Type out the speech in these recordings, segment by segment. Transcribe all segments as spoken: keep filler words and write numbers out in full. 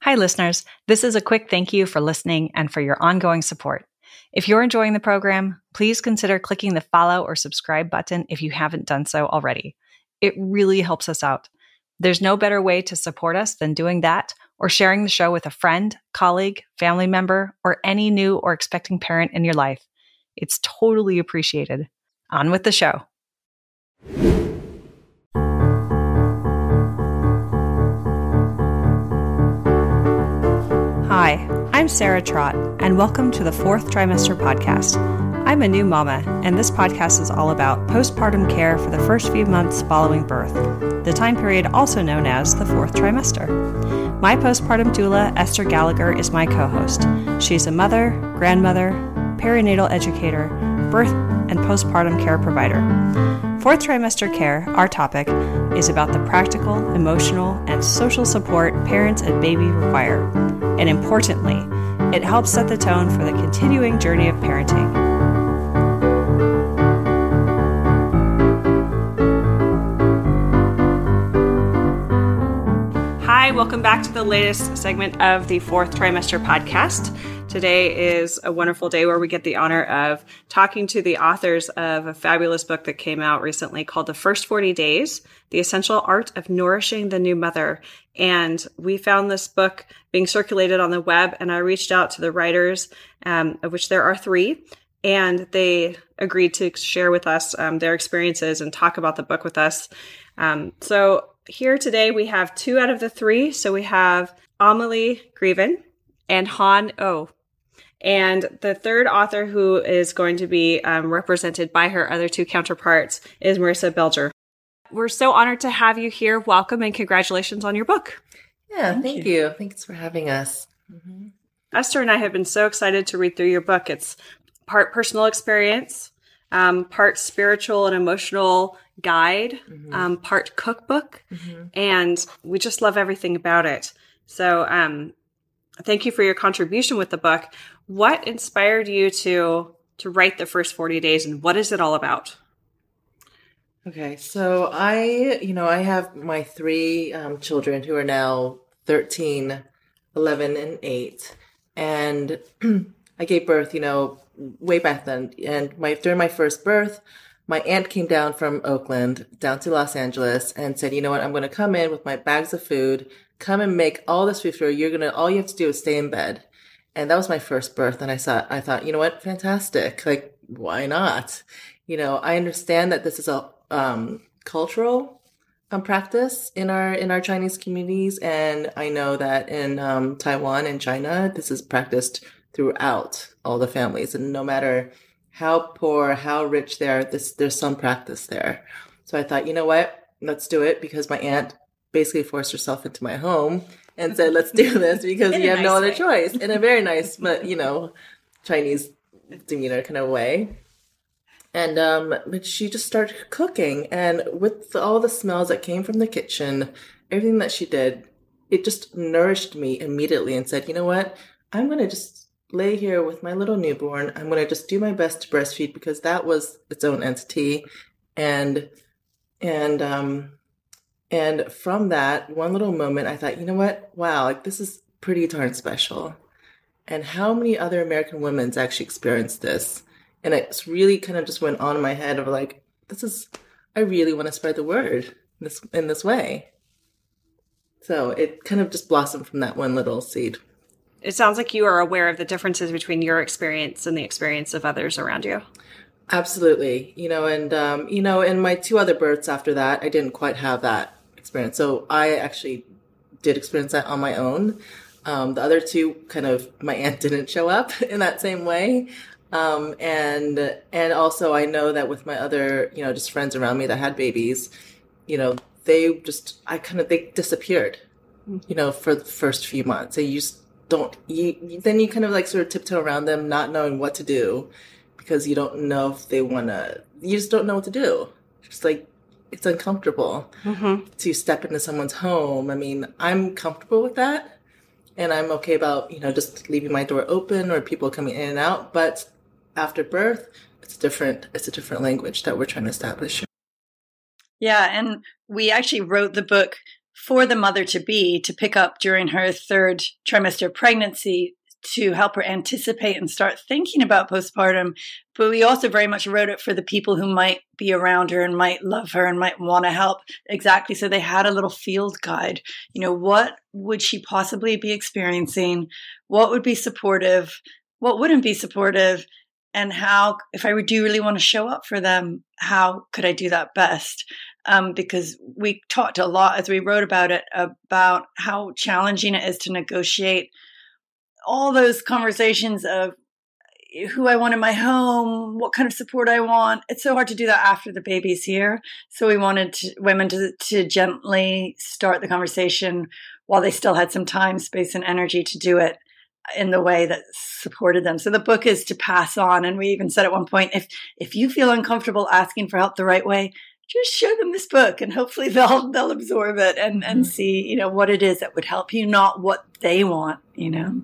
Hi, listeners. This is a quick thank you for listening and for your ongoing support. If you're enjoying the program, please consider clicking the follow or subscribe button if you haven't done so already. It really helps us out. There's no better way to support us than doing that or sharing the show with a friend, colleague, family member, or any new or expecting parent in your life. It's totally appreciated. On with the show. Hi, I'm Sarah Trott, and welcome to the Fourth Trimester Podcast. I'm a new mama, and this podcast is all about postpartum care for the first few months following birth, the time period also known as the fourth trimester. My postpartum doula, Esther Gallagher, is my co-host. She's a mother, grandmother, perinatal educator, birth and postpartum care provider. Fourth trimester care, our topic, is about the practical, emotional, and social support parents and baby require. And importantly, it helps set the tone for the continuing journey of parenting. Hi, welcome back to the latest segment of the Fourth Trimester Podcast. Today is a wonderful day where we get the honor of talking to the authors of a fabulous book that came out recently called The First forty Days, The Essential Art of Nourishing the New Mother. And we found this book being circulated on the web, and I reached out to the writers, um, of which there are three, and they agreed to share with us um, their experiences and talk about the book with us. Um, so here today we have two out of the three. So we have Amelie Greven and Han Oh. And the third author who is going to be um, represented by her other two counterparts is Marissa Belger. We're so honored to have you here. Welcome and congratulations on your book. Yeah, thank, thank you. you. Thanks for having us. Mm-hmm. Esther and I have been so excited to read through your book. It's part personal experience, um, part spiritual and emotional guide, mm-hmm. um, part cookbook, mm-hmm. and we just love everything about it. So um, thank you for your contribution with the book. What inspired you to to write The First forty Days, and what is it all about? Okay, so I, you know, I have my three um, children who are now thirteen, eleven, and eight. And I gave birth, you know, way back then. And my during my first birth, my aunt came down from Oakland down to Los Angeles and said, you know what, I'm going to come in with my bags of food, come and make all this food for you. You're going to, all you have to do is stay in bed. And that was my first birth. And I thought, I thought, you know what, fantastic. Like, why not? You know, I understand that this is a um, cultural um, practice in our, in our Chinese communities. And I know that in um, Taiwan and China, this is practiced throughout all the families. And no matter how poor, how rich they are, this, there's some practice there. So I thought, you know what, let's do it, because my aunt basically forced herself into my home and said, let's do this because you have nice no other way. choice, in a very nice, but, you know, Chinese demeanor kind of way. And, um, but she just started cooking, and with all the smells that came from the kitchen, everything that she did, it just nourished me immediately and said, you know what, I'm going to just lay here with my little newborn. I'm going to just do my best to breastfeed, because that was its own entity. And, and, um, And from that one little moment, I thought, you know what? Wow, like this is pretty darn special. And how many other American women's actually experienced this? And it really kind of just went on in my head of like, this is, I really want to spread the word in this, in this way. So it kind of just blossomed from that one little seed. It sounds like you are aware of the differences between your experience and the experience of others around you. Absolutely. You know, and, um, you know, in my two other births after that, I didn't quite have that experience. So I actually did experience that on my own. Um, the other two kind of, my aunt didn't show up in that same way. Um, and, and also I know that with my other, you know, just friends around me that had babies, you know, they just, I kind of, they disappeared, you know, for the first few months. So you just don't, you, then you kind of like sort of tiptoe around them, not knowing what to do, because you don't know if they want to, you just don't know what to do. Just like, it's uncomfortable mm-hmm. to step into someone's home. I mean, I'm comfortable with that, and I'm okay about, you know, just leaving my door open or people coming in and out. But after birth, it's different. It's a different language that we're trying to establish. Yeah. And we actually wrote the book for the mother-to-be to pick up during her third trimester of pregnancy to help her anticipate and start thinking about postpartum. But we also very much wrote it for the people who might be around her and might love her and might want to help. Exactly. So they had a little field guide. You know, what would she possibly be experiencing? What would be supportive? What wouldn't be supportive? And how, if I do really want to show up for them, how could I do that best? Um, because we talked a lot as we wrote about it, about how challenging it is to negotiate all those conversations of who I want in my home, what kind of support I want. It's so hard to do that after the baby's here. So we wanted to, women to, to gently start the conversation while they still had some time, space, and energy to do it in the way that supported them. So the book is to pass on. And we even said at one point, if if you feel uncomfortable asking for help the right way, just show them this book and hopefully they'll they'll absorb it and, and mm-hmm. see, you know, what it is that would help you, not what they want, you know.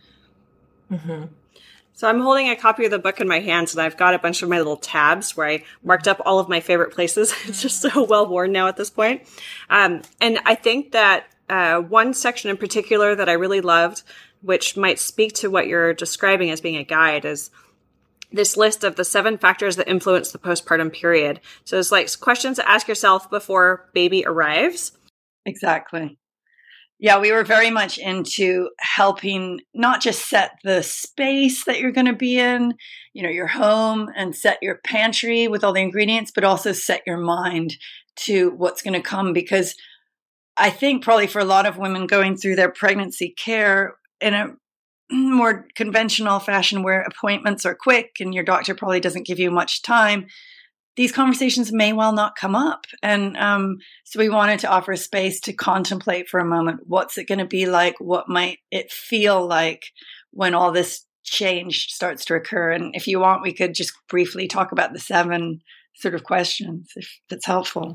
Mm-hmm. So I'm holding a copy of the book in my hands, and I've got a bunch of my little tabs where I marked up all of my favorite places. It's just so well worn now at this point. Um, and I think that uh, one section in particular that I really loved, which might speak to what you're describing as being a guide, is this list of the seven factors that influence the postpartum period. So it's like questions to ask yourself before baby arrives. Exactly. Yeah, we were very much into helping not just set the space that you're going to be in, you know, your home, and set your pantry with all the ingredients, but also set your mind to what's going to come. Because I think probably for a lot of women going through their pregnancy care in a more conventional fashion where appointments are quick and your doctor probably doesn't give you much time, these conversations may well not come up. And um, so we wanted to offer a space to contemplate for a moment. What's it going to be like? What might it feel like when all this change starts to occur? And if you want, we could just briefly talk about the seven sort of questions, if that's helpful.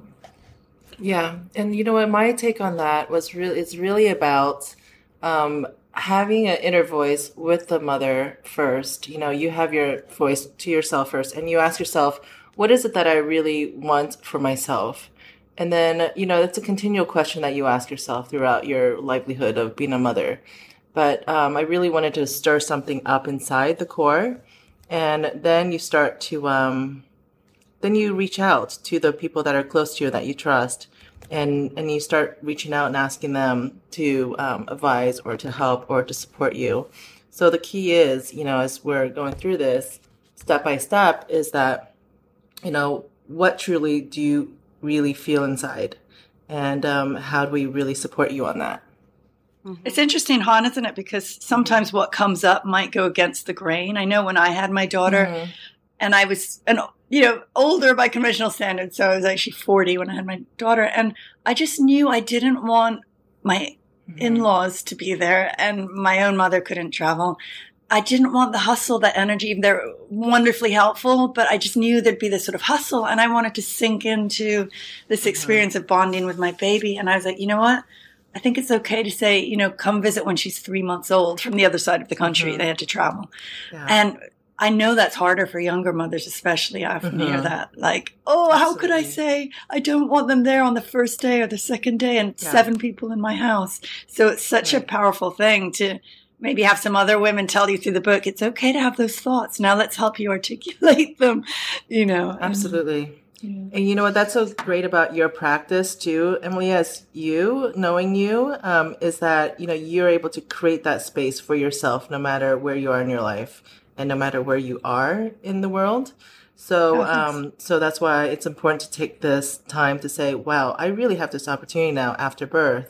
Yeah. And you know what, my take on that was really, it's really about um, having an inner voice with the mother first. You know, you have your voice to yourself first, and you ask yourself, what is it that I really want for myself? And then, you know, it's a continual question that you ask yourself throughout your livelihood of being a mother. But um, I really wanted to stir something up inside the core. And then you start to, um, then you reach out to the people that are close to you that you trust. And, and you start reaching out and asking them to um, advise or to help or to support you. So the key is, you know, as we're going through this step by step, is that, you know, what truly do you really feel inside? And um, how do we really support you on that? Mm-hmm. It's interesting, Han, isn't it? Because sometimes what comes up might go against the grain. I know when I had my daughter, mm-hmm. and I was, an, you know, older by conventional standards, so I was actually forty when I had my daughter, and I just knew I didn't want my mm-hmm. in-laws to be there, and my own mother couldn't travel. I didn't want the hustle, that energy. They're wonderfully helpful, but I just knew there'd be this sort of hustle, and I wanted to sink into this experience of bonding with my baby. And I was like, you know what? I think it's okay to say, you know, come visit when she's three months old from the other side of the country. Mm-hmm. They had to travel. Yeah. And I know that's harder for younger mothers, especially. I often mm-hmm. hear that, like, oh, Absolutely. How could I say I don't want them there on the first day or the second day and yeah. seven people in my house? So it's such right. a powerful thing to maybe have some other women tell you through the book, it's okay to have those thoughts. Now let's help you articulate them, you know. Absolutely. And, and you know what, that's so great about your practice too, Emily, as you, knowing you, um, is that, you know, you're able to create that space for yourself no matter where you are in your life and no matter where you are in the world. So, um, so that's why it's important to take this time to say, wow, I really have this opportunity now after birth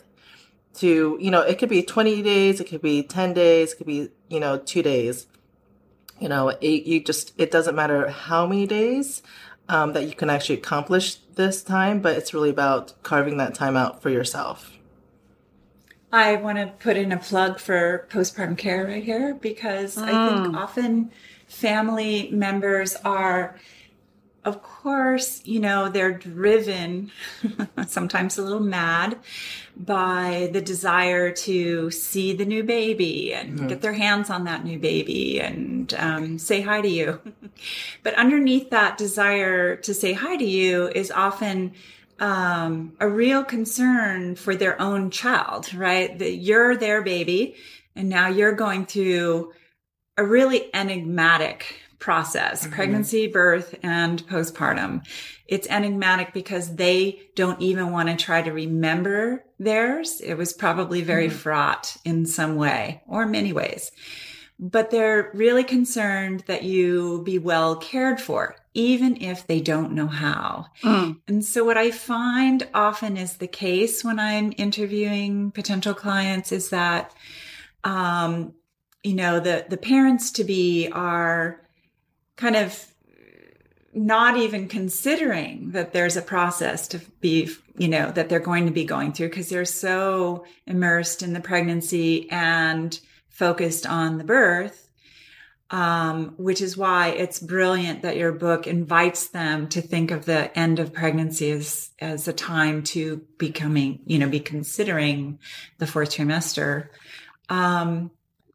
to, you know, it could be twenty days, it could be ten days, it could be, you know, two days. You know, it, you just, it doesn't matter how many days um, that you can actually accomplish this time, but it's really about carving that time out for yourself. I want to put in a plug for postpartum care right here, because mm. I think often family members are, of course, you know, they're driven, sometimes a little mad, by the desire to see the new baby and mm-hmm. get their hands on that new baby and um, say hi to you. But underneath that desire to say hi to you is often um, a real concern for their own child, right? That you're their baby, and now you're going through a really enigmatic process, mm-hmm. pregnancy, birth, and postpartum. It's enigmatic because they don't even want to try to remember theirs. It was probably very mm-hmm. fraught in some way or many ways. But they're really concerned that you be well cared for, even if they don't know how. Mm. And so what I find often is the case when I'm interviewing potential clients is that, um, you know, the, the parents to be are kind of not even considering that there's a process to be, you know, that they're going to be going through because they're so immersed in the pregnancy and focused on the birth, um, which is why it's brilliant that your book invites them to think of the end of pregnancy as, as a time to becoming, you know, be considering the fourth trimester. Um,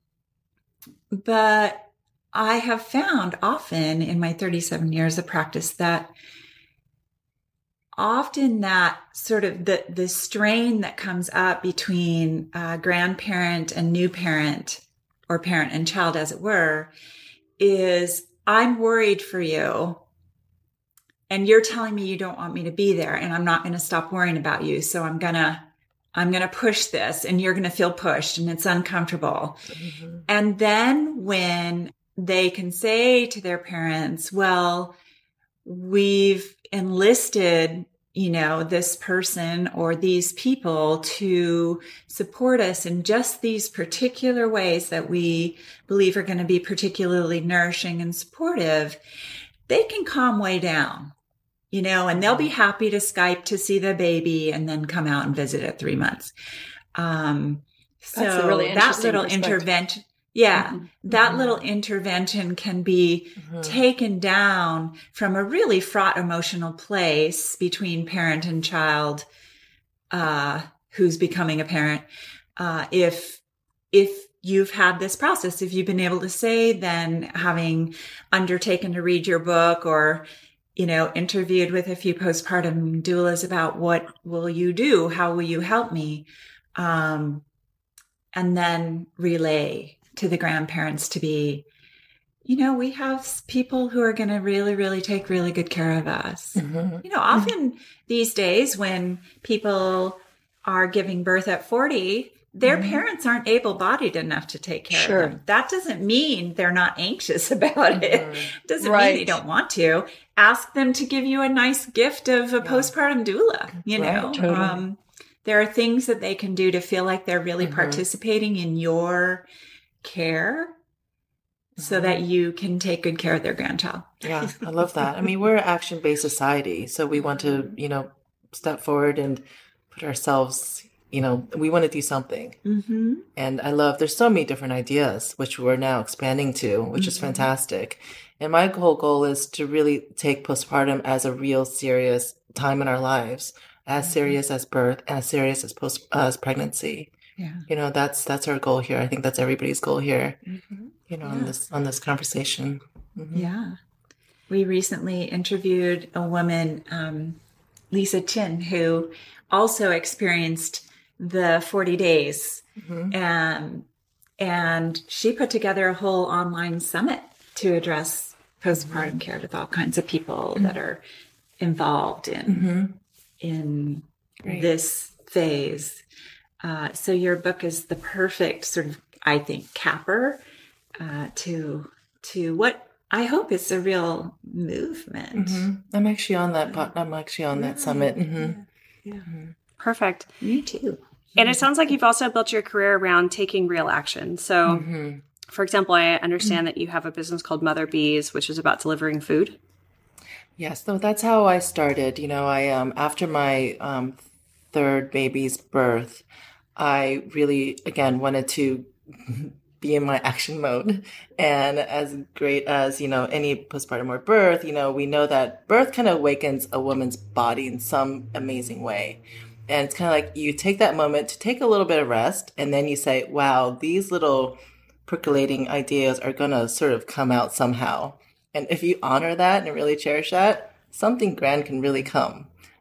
but I have found often in my thirty-seven years of practice that often that sort of the, the strain that comes up between uh, grandparent and new parent or parent and child, as it were, is I'm worried for you and you're telling me you don't want me to be there and I'm not going to stop worrying about you. So I'm going to, I'm going to push this and you're going to feel pushed and it's uncomfortable. Mm-hmm. And then when they can say to their parents, well, we've enlisted, you know, this person or these people to support us in just these particular ways that we believe are going to be particularly nourishing and supportive, they can calm way down, you know, and they'll be happy to Skype to see the baby and then come out and visit at three months. Um, so That's a really that little intervention. Yeah, mm-hmm. that mm-hmm. little intervention can be mm-hmm. taken down from a really fraught emotional place between parent and child, uh, who's becoming a parent. Uh, if, if you've had this process, if you've been able to say, then having undertaken to read your book or, you know, interviewed with a few postpartum doulas about what will you do? How will you help me? Um, and then relay to the grandparents to be, you know, we have people who are going to really, really take really good care of us. Mm-hmm. You know, often mm-hmm. these days when people are giving birth at forty, their mm-hmm. parents aren't able-bodied enough to take care sure. of them. That doesn't mean they're not anxious about mm-hmm. it. Doesn't right. mean they don't want to. Ask them to give you a nice gift of a yeah. postpartum doula, you right, know. Totally. Um, there are things that they can do to feel like they're really mm-hmm. participating in your care so mm-hmm. that you can take good care of their grandchild. Yeah, I love that. I mean, we're an action-based society, so we want to, you know, step forward and put ourselves, you know, we want to do something. Mm-hmm. And I love, there's so many different ideas, which we're now expanding to, which mm-hmm. is fantastic. And my whole goal is to really take postpartum as a real serious time in our lives, as mm-hmm. serious as birth, as serious as post, uh, as pregnancy. Yeah. You know, that's, that's our goal here. I think that's everybody's goal here, mm-hmm. you know, yeah. on this, on this conversation. Mm-hmm. Yeah. We recently interviewed a woman, um, Lisa Chin, who also experienced the forty days. Mm-hmm. And, and she put together a whole online summit to address postpartum mm-hmm. care with all kinds of people mm-hmm. that are involved in, mm-hmm. in Great. This phase. Uh, so your book is the perfect sort of, I think, capper uh, to to what I hope is a real movement. Mm-hmm. I'm actually on that. I'm actually on that yeah. summit. Mm-hmm. Yeah. yeah. Mm-hmm. Perfect. Me too. And it sounds like you've also built your career around taking real action. So, mm-hmm. for example, I understand mm-hmm. that you have a business called Mother Bees, which is about delivering food. Yes, so that's how I started. You know, I um after my um third baby's birth, I really, again, wanted to be in my action mode. And as great as, you know, any postpartum or birth, you know, we know that birth kind of awakens a woman's body in some amazing way. And it's kind of like you take that moment to take a little bit of rest, and then you say, wow, these little percolating ideas are going to sort of come out somehow. And if you honor that and really cherish that, something grand can really come.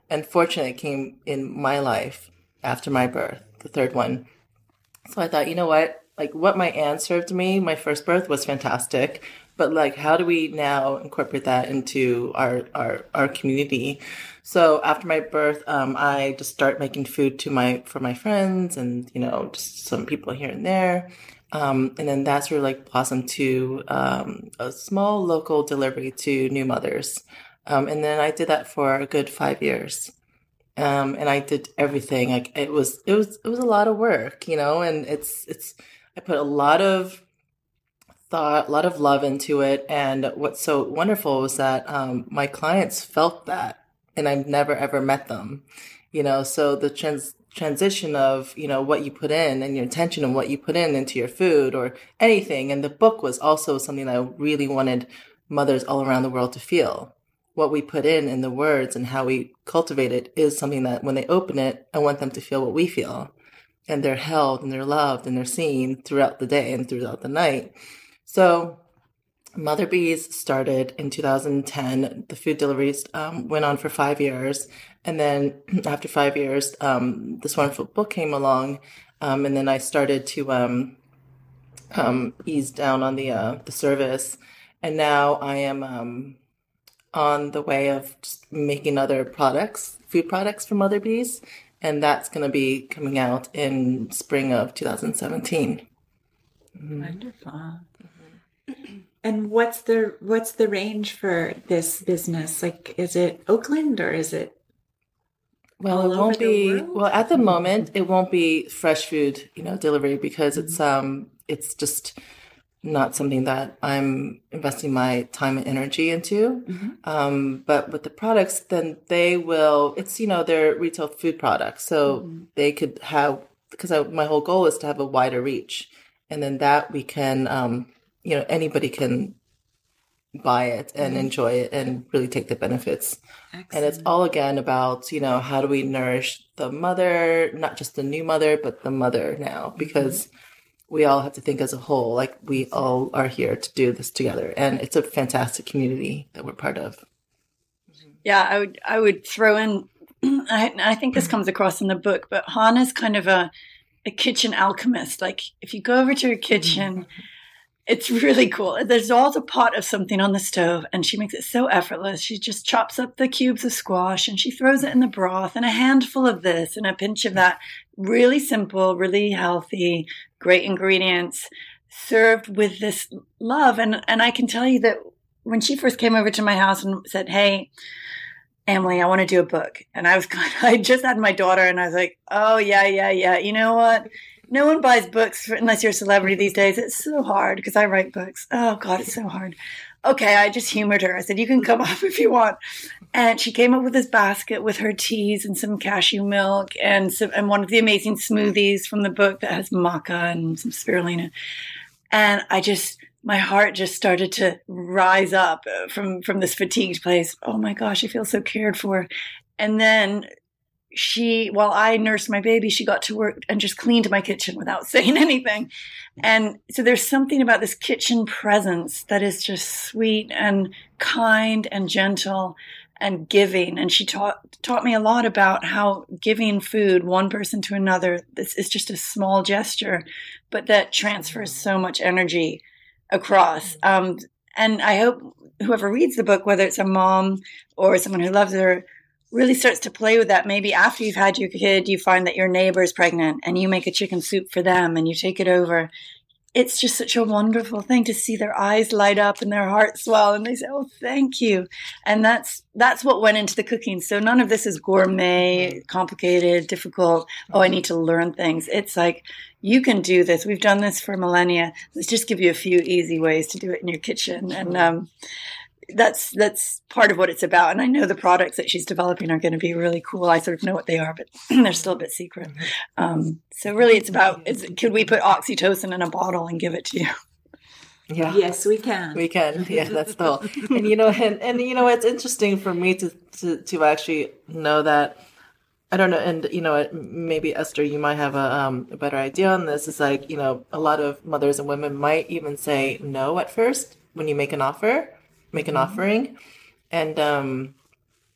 And fortunately, it came in my life after my birth, the third one. So I thought, you know what? Like what my aunt served me, my first birth was fantastic. But like, how do we now incorporate that into our, our, our community? So after my birth, um, I just start making food to my, for my friends and, you know, just some people here and there. Um, and then that sort of like blossomed to, um, a small local delivery to new mothers. Um, and then I did that for a good five years. Um, and I did everything. Like it was, it was, it was a lot of work, you know, and it's, it's, I put a lot of thought, a lot of love into it. And what's so wonderful was that, um, my clients felt that, and I've never ever met them, you know, so the trans transition of, you know, what you put in and your intention and what you put in into your food or anything. And the book was also something that I really wanted mothers all around the world to feel. What we put in in the words and how we cultivate it is something that when they open it, I want them to feel what we feel. And they're held and they're loved and they're seen throughout the day and throughout the night. So Mother Bees started in two thousand ten. The food deliveries um, went on for five years. And then after five years, um, this wonderful book came along. Um, and then I started to um, um, ease down on the uh, the service. And now I am... Um, on the way of just making other products, food products for Mother Bees. And that's going to be coming out in spring of two thousand seventeen. Mm-hmm. Wonderful. Mm-hmm. And what's the, what's the range for this business? Like, is it Oakland or is it? Well, it won't be, well, at the moment, it won't be fresh food, you know, delivery because mm-hmm. it's, um, it's just not something that I'm investing my time and energy into. Mm-hmm. Um, but with the products, then they will, it's, you know, they're retail food products. So mm-hmm. they could have, because I, my whole goal is to have a wider reach. And then that we can, um, you know, anybody can buy it and mm-hmm. enjoy it and really take the benefits. Excellent. And it's all again about, you know, how do we nourish the mother, not just the new mother, but the mother now, because mm-hmm. we all have to think as a whole, like we all are here to do this together. And it's a fantastic community that we're part of. Yeah, I would I would throw in, I, I think this comes across in the book, but Hannah's kind of a, a kitchen alchemist. Like if you go over to her kitchen, it's really cool. There's always a pot of something on the stove and she makes it so effortless. She just chops up the cubes of squash and she throws it in the broth and a handful of this and a pinch of that. Really simple, really healthy, great ingredients served with this love. And, and I can tell you that when she first came over to my house and said, hey, Emily, I want to do a book. And I was kind of, I just had my daughter and I was like, oh yeah, yeah, yeah. You know what? No one buys books for, unless you're a celebrity these days. It's so hard because I write books. Oh God, it's so hard. Okay. I just humored her. I said, you can come up if you want. And she came up with this basket with her teas and some cashew milk and some, and one of the amazing smoothies from the book that has maca and some spirulina. And I just, my heart just started to rise up from, from this fatigued place. Oh my gosh, I feel so cared for. And then she, while I nursed my baby, she got to work and just cleaned my kitchen without saying anything. And so there's something about this kitchen presence that is just sweet and kind and gentle and giving. And she taught, taught me a lot about how giving food one person to another, this is just a small gesture, but that transfers so much energy across. Um, and I hope whoever reads the book, whether it's a mom or someone who loves her, really starts to play with that. Maybe after you've had your kid, you find that your neighbor's pregnant and you make a chicken soup for them and you take it over. It's just such a wonderful thing to see their eyes light up and their hearts swell and they say, oh, thank you. And that's, that's what went into the cooking. So none of this is gourmet, complicated, difficult. Oh, I need to learn things. It's like, you can do this. We've done this for millennia. Let's just give you a few easy ways to do it in your kitchen. And, um, that's that's part of what it's about. And I know the products that she's developing are going to be really cool. I sort of know what they are, but they're still a bit secret. Um, so really it's about, it's, could we put oxytocin in a bottle and give it to you? Yeah. Yes, we can. We can. Yeah, that's the whole. And, you know, and, and, you know, it's interesting for me to, to, to actually know that, I don't know, and, you know, maybe Esther, you might have a, um, a better idea on this. It's like, you know, a lot of mothers and women might even say no at first when you make an offer. make an offering. And um,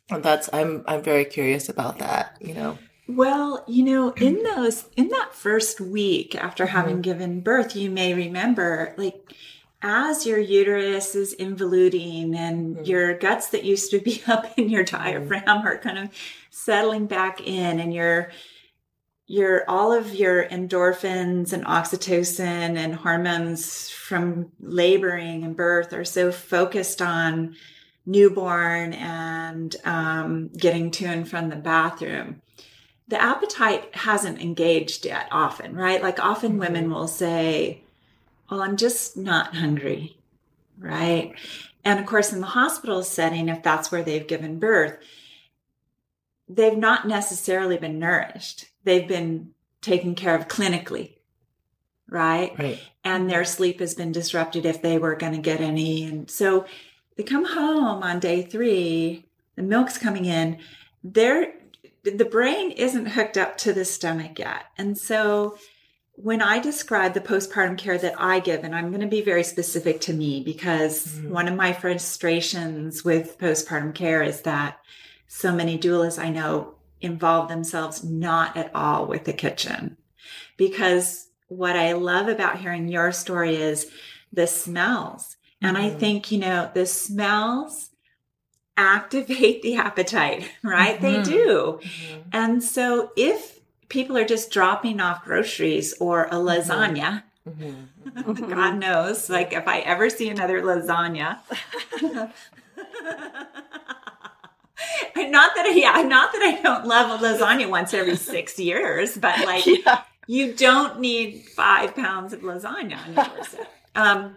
And that's I'm I'm very curious about that, you know. Well, you know, in those in that first week after having mm-hmm. given birth, you may remember, like, as your uterus is involuting and mm-hmm. your guts that used to be up in your diaphragm mm-hmm. are kind of settling back in, and your your all of your endorphins and oxytocin and hormones from laboring and birth are so focused on newborn and um, getting to and from the bathroom. The appetite hasn't engaged yet often, right? Like often mm-hmm. women will say, well, I'm just not hungry, right? And of course, in the hospital setting, if that's where they've given birth, they've not necessarily been nourished. They've been taken care of clinically, right? Right. And their sleep has been disrupted if they were going to get any. And so they come home on day three, the milk's coming in, they're the brain isn't hooked up to the stomach yet. And so when I describe the postpartum care that I give, and I'm going to be very specific to me because mm-hmm. one of my frustrations with postpartum care is that so many doulas I know involve themselves not at all with the kitchen. Because what I love about hearing your story is the smells. Mm-hmm. And I think, you know, the smells activate the appetite, right? Mm-hmm. They do. Mm-hmm. And so if people are just dropping off groceries or a lasagna, mm-hmm. God knows, like if I ever see another lasagna, not that I, yeah, not that I don't love a lasagna once every six years, but like yeah. you don't need five pounds of lasagna on your doorstep. Um,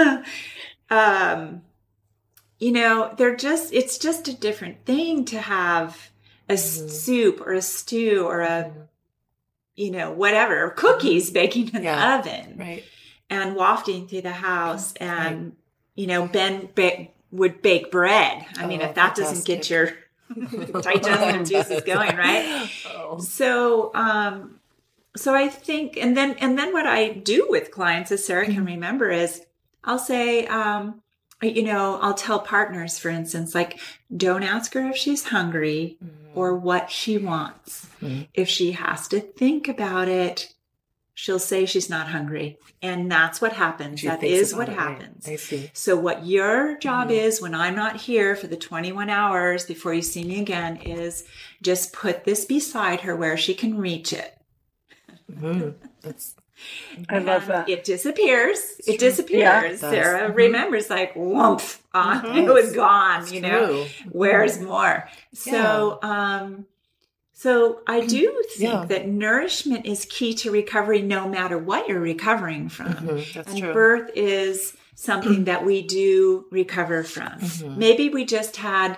um, You know, they're just, it's just a different thing to have a mm-hmm. soup or a stew or a, mm-hmm. you know, whatever, cookies mm-hmm. baking in yeah. the oven. Right. And wafting through the house. And, right. you know, Ben ba- would bake bread. I oh, mean, if that fantastic. doesn't get your digestive juices going, right? Oh. So, um, so I think, and then, and then what I do with clients, as Sarah can remember, is I'll say, um, you know, I'll tell partners, for instance, like, don't ask her if she's hungry mm-hmm. or what she wants. Mm-hmm. If she has to think about it, she'll say she's not hungry. And that's what happens. She that is what happens. Right. I see. So what your job mm-hmm. is when I'm not here for the twenty-one hours before you see me again is just put this beside her where she can reach it. Mm-hmm. That's I love that. It disappears. It's it true. disappears. Yeah, Sarah mm-hmm. remembers like, whoomph, on. Mm-hmm. It was gone, it's you know, true. where's more? So, yeah. um, so I do think yeah. that nourishment is key to recovery no matter what you're recovering from. Mm-hmm. That's and true. birth is something that we do recover from. Mm-hmm. Maybe we just had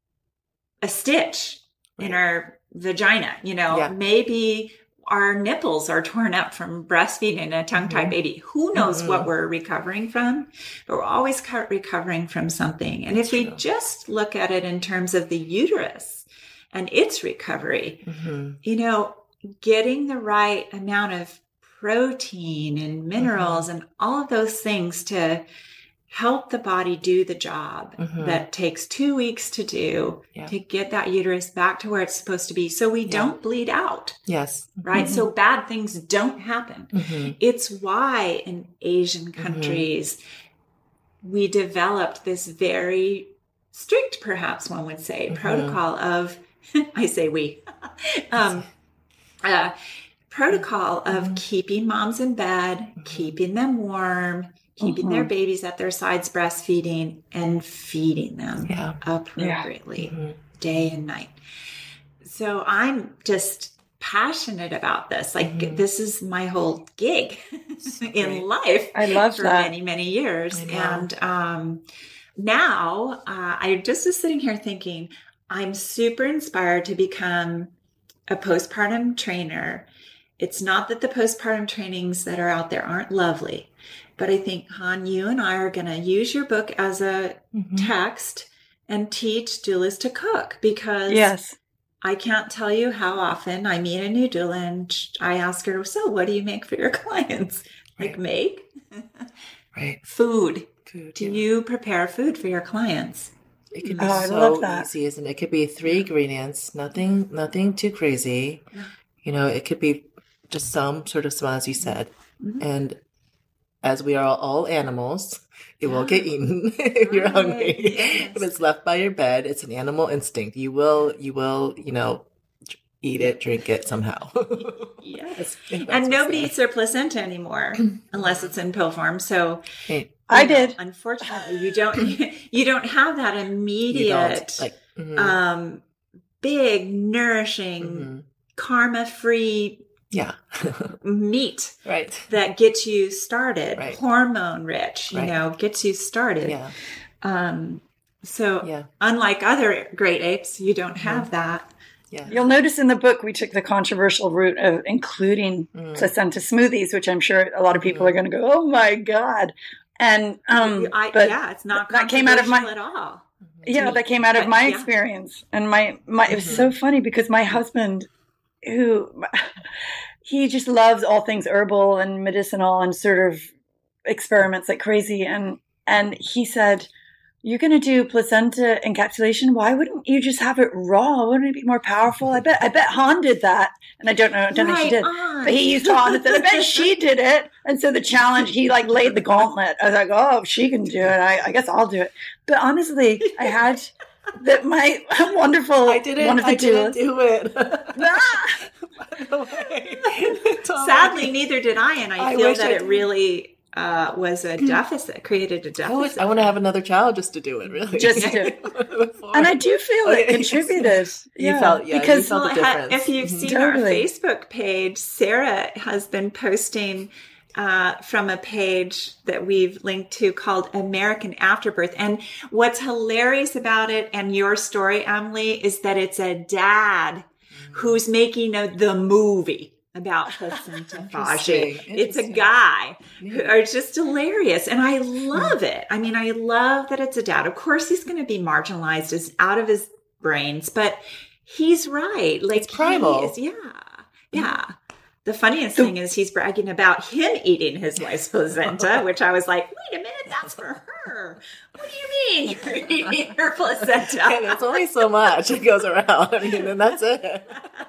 a stitch right. in our vagina, you know, yeah. maybe our nipples are torn up from breastfeeding a tongue-tied mm-hmm. baby. Who knows mm-hmm. what we're recovering from? But we're always recovering from something. And That's if we true. just look at it in terms of the uterus and its recovery, mm-hmm. you know, getting the right amount of protein and minerals mm-hmm. and all of those things to help the body do the job mm-hmm. that takes two weeks to do yeah. to get that uterus back to where it's supposed to be so we yeah. don't bleed out. Yes. Right? Mm-hmm. So bad things don't happen. Mm-hmm. It's why in Asian countries mm-hmm. we developed this very strict, perhaps one would say, mm-hmm. protocol of, I say we, um, uh, protocol of mm-hmm. keeping moms in bed, mm-hmm. keeping them warm, keeping mm-hmm. their babies at their sides breastfeeding and feeding them yeah. appropriately yeah. mm-hmm. day and night. So I'm just passionate about this. Like mm-hmm. this is my whole gig in life. I love for that. many, many years. And um, now uh, I just was sitting here thinking, I'm super inspired to become a postpartum trainer. It's not that the postpartum trainings that are out there aren't lovely, but I think, Han, you and I are going to use your book as a mm-hmm. text and teach doulas to cook because yes. I can't tell you how often I meet a new doula and I ask her, so what do you make for your clients? Like right. make? Right. Food. Food. Do yeah. you prepare food for your clients? It could be Oh, I so love that. easy, isn't it? It could be three ingredients, nothing, nothing too crazy. You know, it could be just some sort of smell, as you said. Mhm. And as we are all animals, it will get Yeah. eaten if you're Right. hungry. Yes. If it's left by your bed, it's an animal instinct. You will, you will, you know, eat it, drink it somehow. Yes. That's And nobody what's eats their placenta anymore unless it's in pill form. So Hey, I you know, did. Unfortunately, you don't you don't have that you immediate don't like. mhm, um big nourishing mhm. karma-free Yeah. meat Right. that gets you started, Right. hormone rich, you Right. know, gets you started. Yeah. Um so Yeah. unlike other great apes, you don't have that. Yeah. You'll notice in the book we took the controversial route of including Mm. placenta smoothies, which I'm sure a lot of people are going to go, "Oh my god!" And um, I, but yeah, it's not that came out of my- controversial at all. yeah, that came out of But, my yeah. experience, and my my it was so funny because my husband, who he just loves all things herbal and medicinal and sort of experiments like crazy, and and he said, "You're going to do placenta encapsulation. Why wouldn't you just have it raw? Wouldn't it be more powerful?" I bet I bet Han did that, and I don't know, I don't know if she Right did. on. But he used to Han and said, "I bet she did it." And so the challenge, he like laid the gauntlet. I was like, "Oh, if she can do it, I, I guess I'll do it." But honestly, I had that my wonderful I didn't. one of the I didn't doulas. do it. Ah! By the way. Totally. Sadly, neither did I, and I, I feel wish that I it did. really uh, was a deficit, created a I, wish, deficit. I want to have another child just to do it, really. Just to do it. Before. And I do feel it Okay. contributed. You Yeah, felt- yeah, you because felt- Well, the ha- difference. if you've Mhm. seen Totally. our Facebook page, Sarah has been posting uh, from a page that we've linked to called American Afterbirth. And what's hilarious about it and your story, Emily, is that it's a dad who's making a, the movie about placenta Interesting. phagy. It's a Interesting. guy who are just hilarious. And I love it. I mean, I love that it's a dad. Of course, he's going to be marginalized, is out of his brains, but he's right. Like, It's primal. he is- yeah. Yeah. The funniest thing is he's bragging about him eating his wife's placenta, which I was like, wait a minute, that's for her. What do you mean you're eating her placenta? And there's only so much that goes around. I mean, and that's it.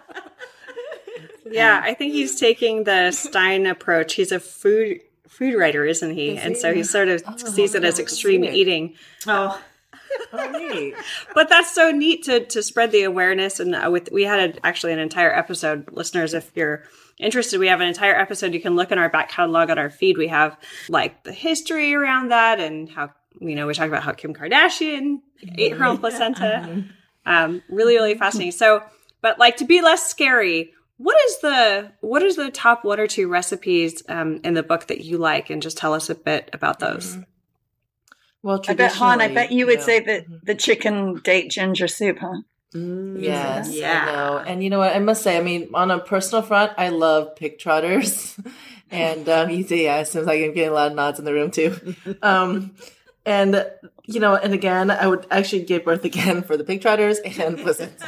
Yeah, I think he's taking the Stein approach. He's a food food writer, isn't he? Is and he? so he sort of Oh, sees it as that's extreme weird. eating. Oh, Oh, neat. But that's so neat to to spread the awareness. And uh, with we had a, actually an entire episode, listeners, if you're interested, we have an entire episode. You can look in our back catalog on our feed. We have like the history around that and how, you know, we talk about how Kim Kardashian ate her own placenta. Um, really, really fascinating. So, but like to be less scary, what is the what is the top one or two recipes um, in the book that you like, and just tell us a bit about those. Mhm. Well, I bet Han, I traditionally, bet you would know- say that the chicken date ginger soup, huh? Yes, Yeah. I know. And you know what? I must say, I mean, on a personal front, I love pig trotters. and um, you see, yeah, it seems like I'm getting a lot of nods in the room too. Um, and, you know, and again, I would actually give birth again for the pig trotters and placenta.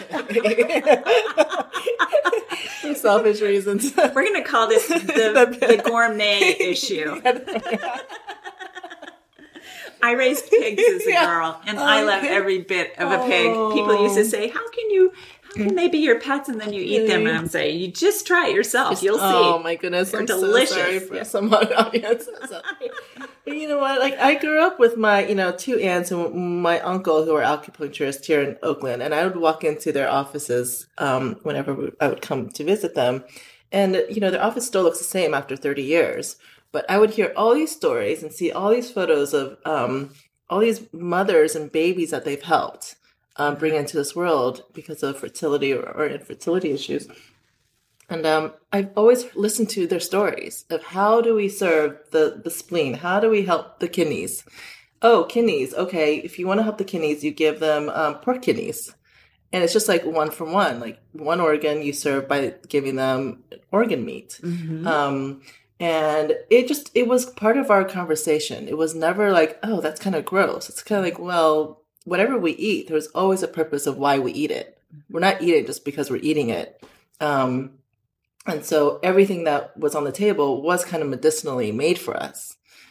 For selfish reasons. we're going to call this the, the gourmet issue. I raised pigs as a Yeah. girl, and I love Okay. every bit of a pig. Oh. People used to say, "How can you? How can they be your pets and then you eat them?" And I'm saying, "You just try it yourself. You'll see." Oh my goodness, They're I'm delicious. so sorry for Yeah. some audience. So- But you know what? Like I grew up with my, you know, two aunts and my uncle who are acupuncturists here in Oakland, and I would walk into their offices um, whenever I would come to visit them, and you know, their office still looks the same after thirty years. But I would hear all these stories and see all these photos of um, all these mothers and babies that they've helped um, bring into this world because of fertility or, or infertility issues. And um, I've always listened to their stories of how do we serve the, the spleen? How do we help the kidneys? Oh, kidneys. Okay, if you want to help the kidneys, you give them um, pork kidneys. And it's just like one for one. Like one organ you serve by giving them organ meat. Mm-hmm. Um, and it just, it was part of our conversation. It was never like, oh, that's kind of gross. It's kind of like, well, whatever we eat, there's always a purpose of why we eat it. We're not eating it just because we're eating it. Um, and so everything that was on the table was kind of medicinally made for us.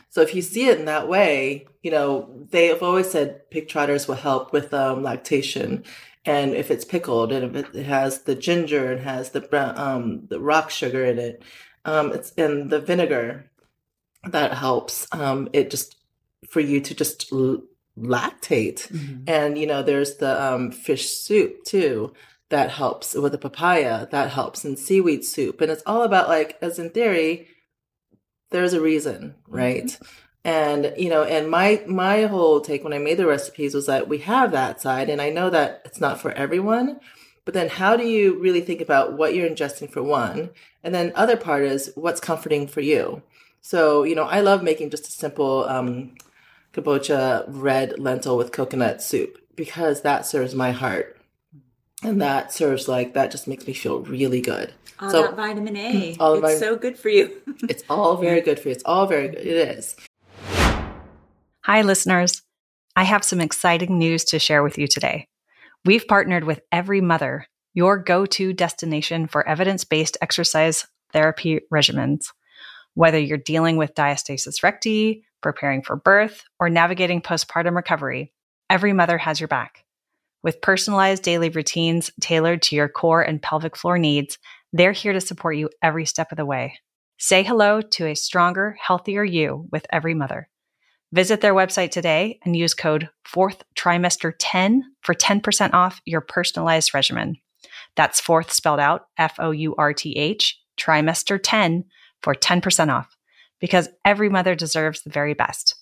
So if you see it in that way, you know, they have always said pig trotters will help with um, lactation. And if it's pickled and if it has the ginger and has the brown, um, the rock sugar in it, um, it's and the vinegar that helps. Um, it just for you to just l- lactate. Mm-hmm. And you know, there's the um, fish soup too that helps with the papaya. That helps in seaweed soup, and it's all about like, as in theory, there's a reason, right? Mm-hmm. And, you know, and my, my whole take when I made the recipes was that we have that side, and I know that it's not for everyone, but then how do you really think about what you're ingesting for one? And then other part is what's comforting for you. So, you know, I love making just a simple, um, kabocha red lentil with coconut soup because that serves my heart. And that serves like, that just makes me feel really good. All so, that vitamin A. All it's my, so good for you. It's all very good for you. It's all very good. It is. Hi, listeners. I have some exciting news to share with you today. We've partnered with Every Mother, your go-to destination for evidence-based exercise therapy regimens. Whether you're dealing with diastasis recti, preparing for birth, or navigating postpartum recovery, Every Mother has your back. With personalized daily routines tailored to your core and pelvic floor needs, they're here to support you every step of the way. Say hello to a stronger, healthier you with Every Mother. Visit their website today and use code fourth trimester ten for ten percent off your personalized regimen. That's fourth spelled out, F O U R T H, trimester ten for ten percent off, because every mother deserves the very best.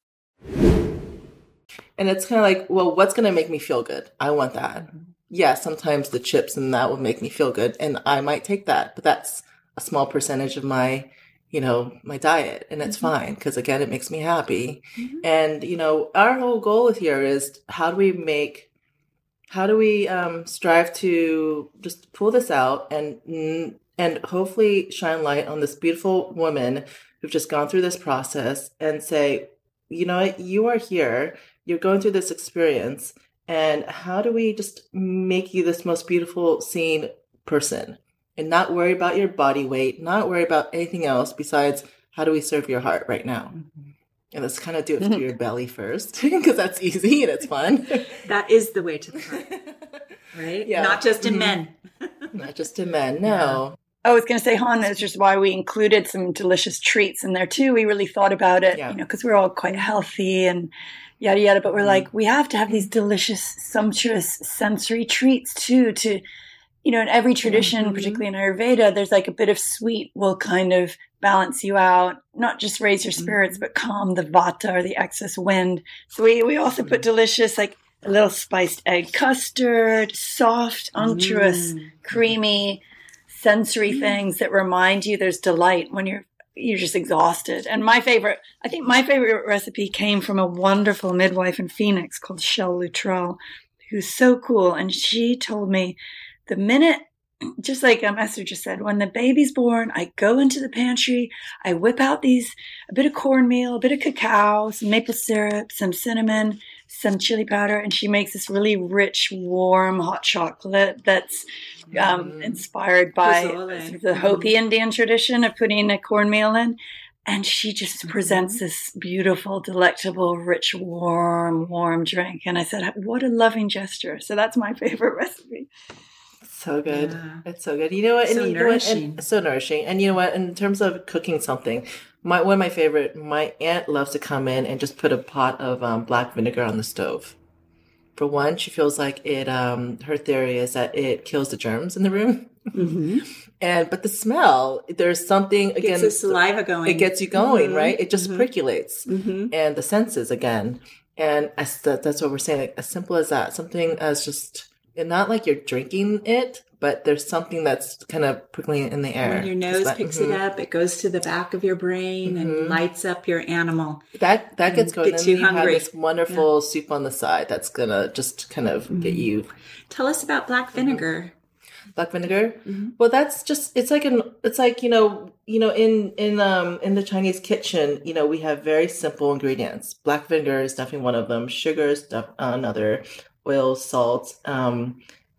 And it's kind of like, well, what's going to make me feel good? I want that. Yeah, sometimes the chips and that will make me feel good, and I might take that, but that's a small percentage of my you know, my diet, and it's mm-hmm. fine because again, it makes me happy. Mm-hmm. And, you know, our whole goal here is how do we make, how do we um, strive to just pull this out and, and hopefully shine light on this beautiful woman who've just gone through this process and say, you know what, you are here, you're going through this experience, and how do we just make you this most beautiful, seen person? And not worry about your body weight, not worry about anything else besides how do we serve your heart right now. Mm-hmm. And let's kind of do it through your belly first because that's easy and it's fun. That is the way to the heart, right? Yeah. Not just in mm-hmm. men. Not just in men, no. I was going to say, Han, that's just why we included some delicious treats in there too. We really thought about it, yeah. you know, because we're all quite healthy and yada, yada. But we're mm-hmm. like, we have to have these delicious, sumptuous sensory treats too to... You know, in every tradition, mm-hmm. particularly in Ayurveda, there's like a bit of sweet will kind of balance you out, not just raise your spirits, mm-hmm. but calm the vata or the excess wind. So we, we also put delicious, like a little spiced egg custard, soft, unctuous, mm-hmm. creamy, sensory mm-hmm. things that remind you there's delight when you're you're just exhausted. And my favorite, I think my favorite recipe came from a wonderful midwife in Phoenix called Shell Luttrell, who's so cool. And she told me, the minute, just like um, Esther just said, when the baby's born, I go into the pantry, I whip out these, a bit of cornmeal, a bit of cacao, some maple syrup, some cinnamon, some chili powder, and she makes this really rich, warm hot chocolate that's um, mm. inspired by Pozole. The Hopi Indian tradition of putting a cornmeal in. And she just presents mm-hmm. this beautiful, delectable, rich, warm, warm drink. And I said, what a loving gesture. So that's my favorite recipe. So good. Yeah. It's so good. You know what? So and you nourishing. Know what? And so nourishing. And you know what? In terms of cooking something, my one of my favorite, my aunt loves to come in and just put a pot of um, black vinegar on the stove. For one, she feels like it, um, her theory is that it kills the germs in the room. Mm-hmm. And, but the smell, there's something, again. It gets the saliva going. It gets you going, mm-hmm. right? It just mm-hmm. percolates. Mm-hmm. And the senses again. And as that, that's what we're saying. Like, as simple as that. Something as just, and not like you're drinking it, but there's something that's kind of prickling in the air. When your nose that, picks mm-hmm. it up, it goes to the back of your brain mm-hmm. and lights up your animal. That that gets going. Gets and you you hungry. Have this wonderful yeah. soup on the side that's gonna just kind of mm-hmm. get you. Tell us about black vinegar. Mm-hmm. Black vinegar. Mm-hmm. Well, that's just it's like an it's like you know you know in in um in the Chinese kitchen you know we have very simple ingredients. Black vinegar is definitely one of them. Sugar is def- another. Oil, salt. Um,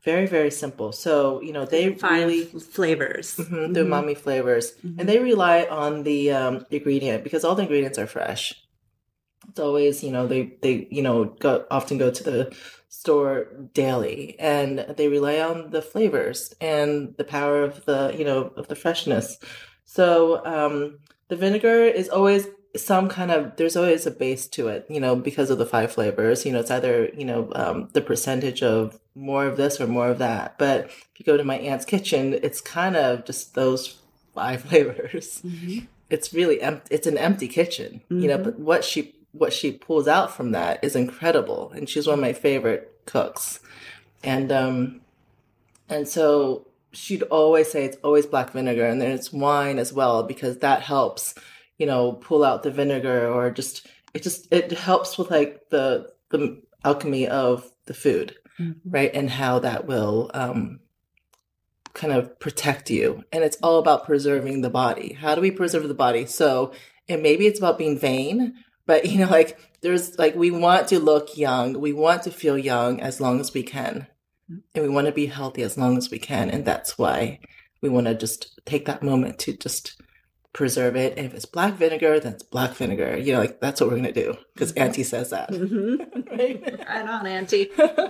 Very, very simple. So, you know, they Five really flavors. Mm-hmm, the umami flavors. Mm-hmm. And they rely on the um, ingredient because all the ingredients are fresh. It's always, you know, they, they you know, go, often go to the store daily and they rely on the flavors and the power of the, you know, of the freshness. So um, the vinegar is always some kind of, there's always a base to it, you know, because of the five flavors. You know, it's either, you know, um, the percentage of more of this or more of that. But if you go to my aunt's kitchen, it's kind of just those five flavors. Mm-hmm. It's really empty. It's an empty kitchen, mm-hmm. you know, but what she, what she pulls out from that is incredible. And she's one of my favorite cooks. And, um, and so she'd always say it's always black vinegar, and then it's wine as well, because that helps, you know, pull out the vinegar, or just, it just, it helps with like the, the alchemy of the food, mm-hmm. right? And how that will, um, kind of protect you. And it's all about preserving the body. How do we preserve the body? So, and maybe it's about being vain, but you know, like there's like, we want to look young. We want to feel young as long as we can. And we want to be healthy as long as we can. And that's why we want to just take that moment to just preserve it. And if it's black vinegar, then it's black vinegar. You know, like that's what we're going to do, because Auntie says that. Mm-hmm. Right? Right on, Auntie.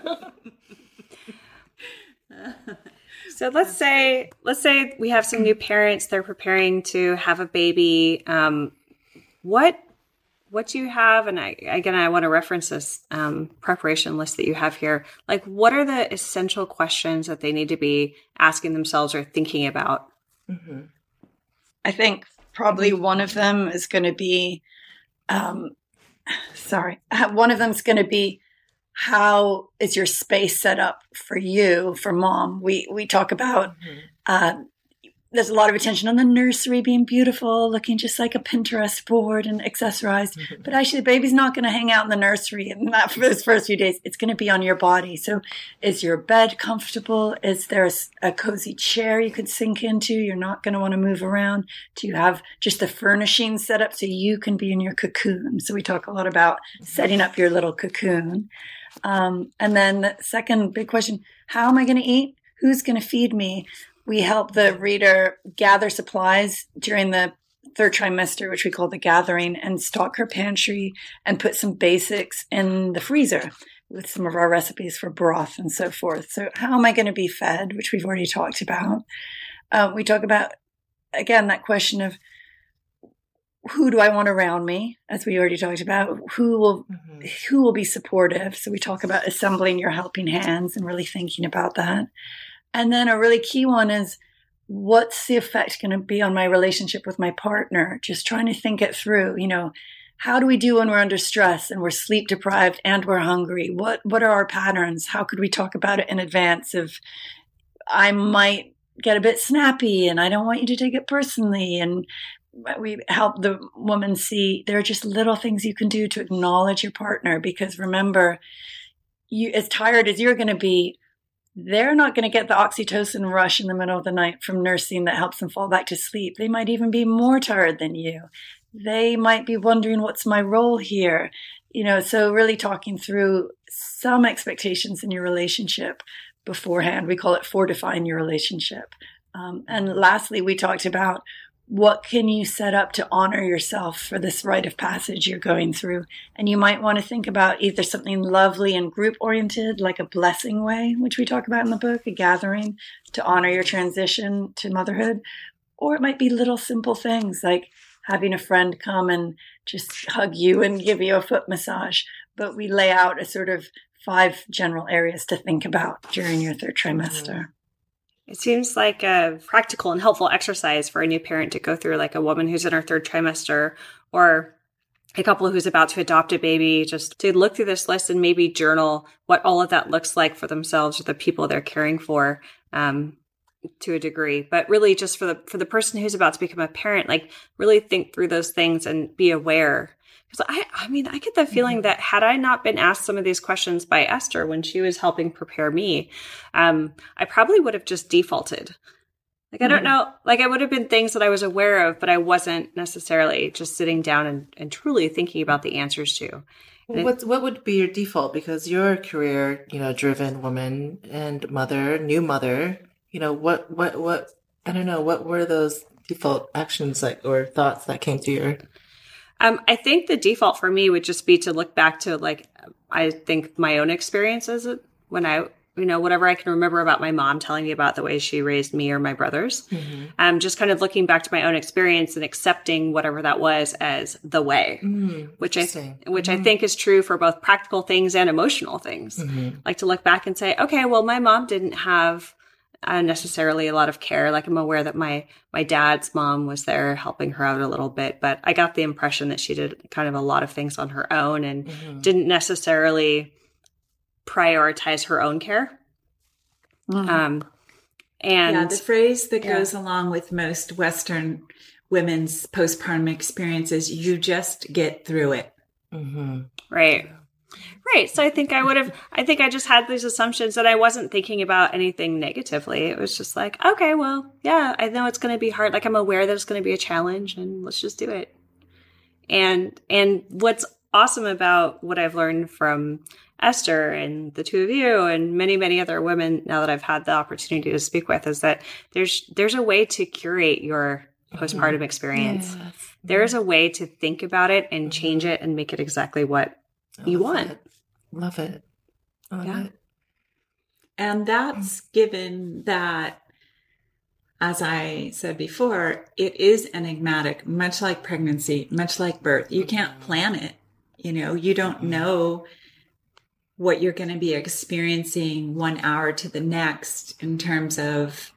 So let's say, let's say we have some new parents. They're preparing to have a baby. Um, what, what do you have? And I, again, I want to reference this um, preparation list that you have here. Like, what are the essential questions that they need to be asking themselves or thinking about? Mm-hmm. I think probably one of them is going to be, um, sorry, one of them is going to be, how is your space set up for you, for mom? We we talk about, mm-hmm. uh, there's a lot of attention on the nursery being beautiful, looking just like a Pinterest board and accessorized. Mm-hmm. But actually, the baby's not going to hang out in the nursery and not for those first few days. It's going to be on your body. So is your bed comfortable? Is there a, a cozy chair you could sink into? You're not going to want to move around. Do you have just the furnishing set up so you can be in your cocoon? So we talk a lot about setting up your little cocoon. Um, and then the second big question, how am I going to eat? Who's going to feed me? We help the reader gather supplies during the third trimester, which we call the gathering, and stock her pantry and put some basics in the freezer with some of our recipes for broth and so forth. So how am I going to be fed, which we've already talked about. Uh, we talk about, again, that question of who do I want around me, as we already talked about, who will, mm-hmm. who will be supportive. So we talk about assembling your helping hands and really thinking about that. And then a really key one is, what's the effect going to be on my relationship with my partner? Just trying to think it through. You know, how do we do when we're under stress and we're sleep deprived and we're hungry? What what are our patterns? How could we talk about it in advance? Of, I might get a bit snappy and I don't want you to take it personally. And we help the woman see there are just little things you can do to acknowledge your partner. Because remember, you, as tired as you're going to be, they're not going to get the oxytocin rush in the middle of the night from nursing that helps them fall back to sleep. They might even be more tired than you. They might be wondering, what's my role here? You know, so really talking through some expectations in your relationship beforehand. We call it fortifying your relationship. Um, and lastly, we talked about, what can you set up to honor yourself for this rite of passage you're going through? And you might want to think about either something lovely and group-oriented, like a blessing way, which we talk about in the book, a gathering to honor your transition to motherhood. Or it might be little simple things like having a friend come and just hug you and give you a foot massage. But we lay out a sort of five general areas to think about during your third trimester. Mm-hmm. It seems like a practical and helpful exercise for a new parent to go through, like a woman who's in her third trimester or a couple who's about to adopt a baby, just to look through this list and maybe journal what all of that looks like for themselves or the people they're caring for, um, to a degree. But really just for the, for the person who's about to become a parent, like really think through those things and be aware. Because I, I mean, I get the feeling mm-hmm. that had I not been asked some of these questions by Esther when she was helping prepare me, um, I probably would have just defaulted. Like, I don't know, like I would have been things that I was aware of, but I wasn't necessarily just sitting down and, and truly thinking about the answers to. Well, what what would be your default? Because you're a career, you know, driven woman and mother, new mother. You know, what what what I don't know, what were those default actions like or thoughts that came to your Um, I think the default for me would just be to look back to like, I think my own experiences when I, you know, whatever I can remember about my mom telling me about the way she raised me or my brothers. Mm-hmm. Um, just kind of looking back to my own experience and accepting whatever that was as the way, mm, which I, which mm-hmm. I think is true for both practical things and emotional things. Mm-hmm. Like to look back and say, okay, well, my mom didn't have Uh, necessarily a lot of care. Like I'm aware that my my dad's mom was there helping her out a little bit, but I got the impression that she did kind of a lot of things on her own and mm-hmm. didn't necessarily prioritize her own care. Mm-hmm. Um, and yeah, the phrase that yeah. goes along with most Western women's postpartum experiences, you just get through it. Mm-hmm. Right. Right. So I think I would have, I think I just had these assumptions that I wasn't thinking about anything negatively. It was just like, okay, well, yeah, I know it's going to be hard. Like I'm aware that it's going to be a challenge and let's just do it. And, and what's awesome about what I've learned from Esther and the two of you and many, many other women now that I've had the opportunity to speak with is that there's, there's a way to curate your postpartum mm-hmm. experience. Yes. There is a way to think about it and change it and make it exactly what you want. It. Love it. Love yeah. it. And that's given that, as I said before, it is enigmatic, much like pregnancy, much like birth. You can't plan it. You know, you don't know what you're going to be experiencing one hour to the next in terms of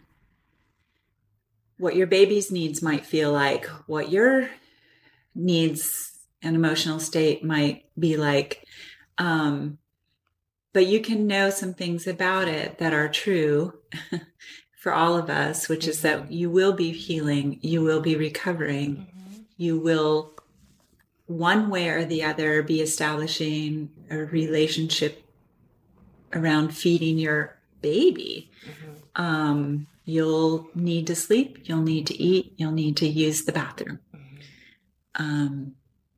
what your baby's needs might feel like, what your needs and emotional state might be like. Um, but you can know some things about it that are true for all of us, which mm-hmm. is that you will be healing, you will be recovering, mm-hmm. you will one way or the other be establishing a relationship around feeding your baby. Mm-hmm. Um, you'll need to sleep, you'll need to eat, you'll need to use the bathroom. Mm-hmm. Um,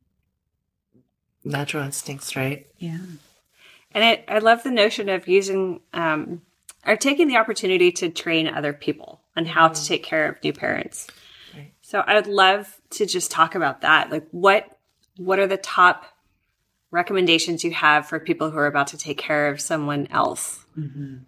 Natural instincts, right? Yeah. And it, I love the notion of using, um, or taking the opportunity to train other people on how mm-hmm. to take care of new parents. Right. So I would love to just talk about that. Like what, what are the top recommendations you have for people who are about to take care of someone else? Mm-hmm.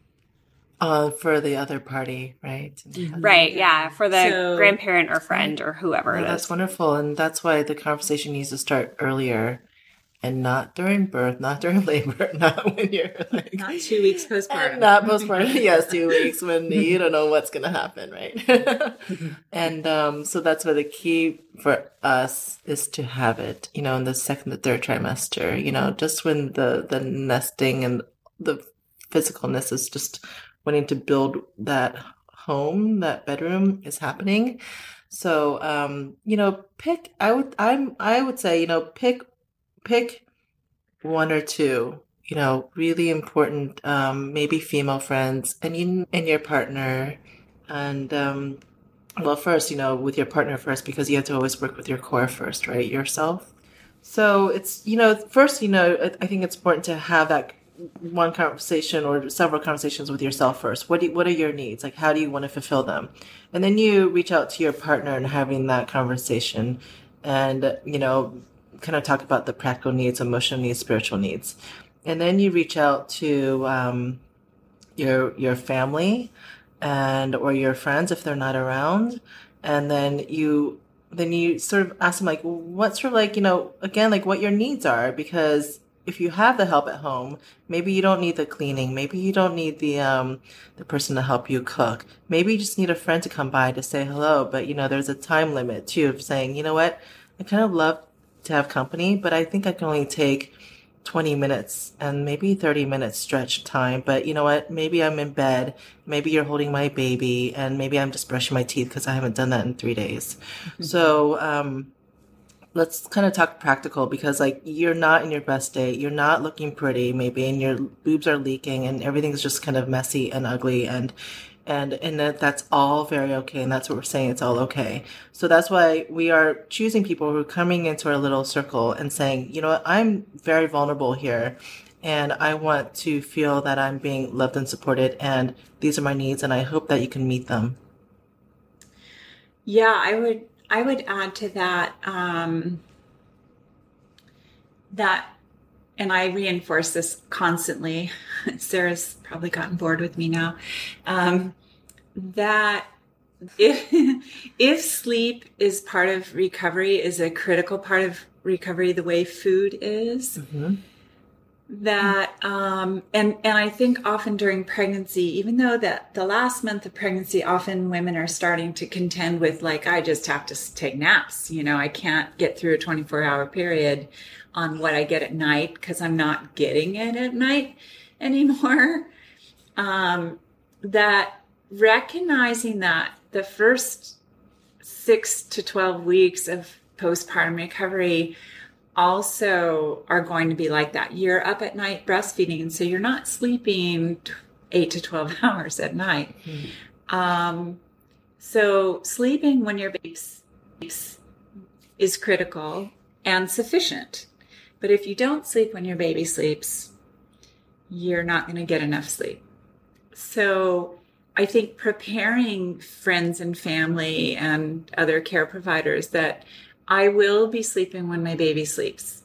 Uh, for the other party, right? Mm-hmm. Right, yeah. For the so, grandparent or friend or whoever well, it is. That's wonderful. And that's why the conversation needs to start earlier and not during birth, not during labor, not when you're like... Not two weeks postpartum. Not postpartum, yes, two weeks when you don't know what's going to happen, right? And um, so that's why the key for us is to have it, you know, in the second, the third trimester, you know, just when the, the nesting and the physicalness is just wanting to build that home, that bedroom is happening. So, um, you know, pick, I would, I'm, I would say, you know, pick, pick one or two, you know, really important, um, maybe female friends and you, and your partner. And, um, well, first, you know, with your partner first, because you have to always work with your core first, right? Yourself. So it's, you know, first, you know, I think it's important to have that one conversation or several conversations with yourself first. What do you, what are your needs? Like, how do you want to fulfill them? And then you reach out to your partner and having that conversation and, you know, kind of talk about the practical needs, emotional needs, spiritual needs. And then you reach out to, um, your, your family and, or your friends if they're not around. And then you, then you sort of ask them like, what's sort of like, you know, again, like what your needs are, because if you have the help at home, maybe you don't need the cleaning. Maybe you don't need the um the person to help you cook. Maybe you just need a friend to come by to say hello. But, you know, there's a time limit, too, of saying, you know what, I kind of love to have company, but I think I can only take twenty minutes and maybe thirty minutes stretch time. But you know what, maybe I'm in bed. Maybe you're holding my baby. And maybe I'm just brushing my teeth because I haven't done that in three days. Mm-hmm. So, um let's kind of talk practical because, like, you're not in your best state. You're not looking pretty, maybe, and your boobs are leaking and everything's just kind of messy and ugly. And, And and that, that's all very okay. And that's what we're saying. It's all okay. So that's why we are choosing people who are coming into our little circle and saying, you know what, I'm very vulnerable here. And I want to feel that I'm being loved and supported. And these are my needs. And I hope that you can meet them. Yeah, I would, I would add to that, um, that, and I reinforce this constantly. Sarah's probably gotten bored with me now. Um, that if, if sleep is part of recovery, is a critical part of recovery, the way food is, mm-hmm. that, um, and, and I think often during pregnancy, even though that the last month of pregnancy, often women are starting to contend with like, I just have to take naps. You know, I can't get through a twenty-four hour period on what I get at night because I'm not getting it at night anymore. Um, that recognizing that the first six to twelve weeks of postpartum recovery also are going to be like that. You're up at night breastfeeding, and so you're not sleeping eight to twelve hours at night. Mm-hmm. Um, so sleeping when your baby sleeps is critical and sufficient. But if you don't sleep when your baby sleeps, you're not going to get enough sleep. So I think preparing friends and family and other care providers that I will be sleeping when my baby sleeps.